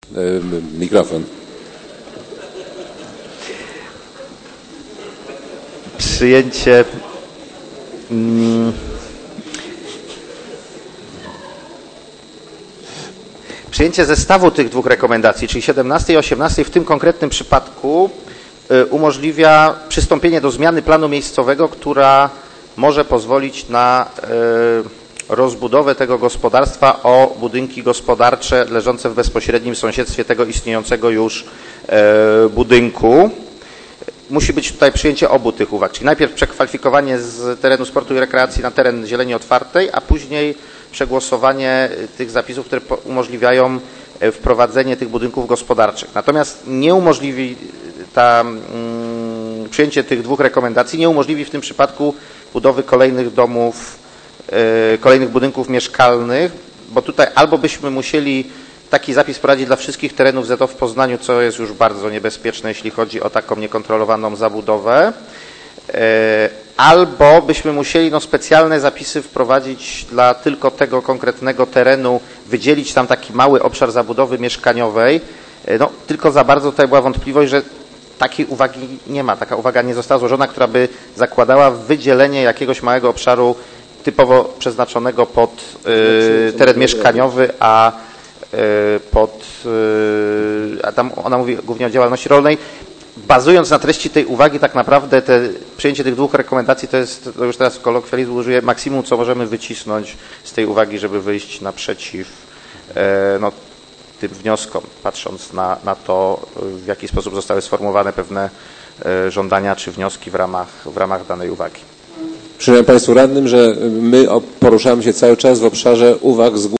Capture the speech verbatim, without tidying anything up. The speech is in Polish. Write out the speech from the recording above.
Mikrofon. Przyjęcie mm, przyjęcie zestawu tych dwóch rekomendacji, czyli siedemnastej i osiemnastej w tym konkretnym przypadku y, umożliwia przystąpienie do zmiany planu miejscowego, która może pozwolić na y, rozbudowę tego gospodarstwa o budynki gospodarcze leżące w bezpośrednim sąsiedztwie tego istniejącego już y, budynku. Musi być tutaj przyjęcie obu tych uwag, czyli najpierw przekwalifikowanie z terenu sportu i rekreacji na teren zieleni otwartej, a później przegłosowanie tych zapisów, które umożliwiają wprowadzenie tych budynków gospodarczych. Natomiast nie umożliwi ta, mm, przyjęcie tych dwóch rekomendacji nie umożliwi w tym przypadku budowy kolejnych domów, yy, kolejnych budynków mieszkalnych, bo tutaj albo byśmy musieli taki zapis wprowadzić dla wszystkich terenów Z O w Poznaniu, co jest już bardzo niebezpieczne, jeśli chodzi o taką niekontrolowaną zabudowę, albo byśmy musieli no, specjalne zapisy wprowadzić dla tylko tego konkretnego terenu, wydzielić tam taki mały obszar zabudowy mieszkaniowej. No, tylko za bardzo tutaj była wątpliwość, że takiej uwagi nie ma, taka uwaga nie została złożona, która by zakładała wydzielenie jakiegoś małego obszaru typowo przeznaczonego pod y, teren mieszkaniowy, a pod, a tam ona mówi głównie o działalności rolnej. Bazując na treści tej uwagi, tak naprawdę te, przyjęcie tych dwóch rekomendacji to jest, to już teraz kolokwializm użyję, maksimum, co możemy wycisnąć z tej uwagi, żeby wyjść naprzeciw no, tym wnioskom, patrząc na, na to, w jaki sposób zostały sformułowane pewne żądania czy wnioski w ramach, w ramach danej uwagi. Przypominam Państwu radnym, że my poruszamy się cały czas w obszarze uwag z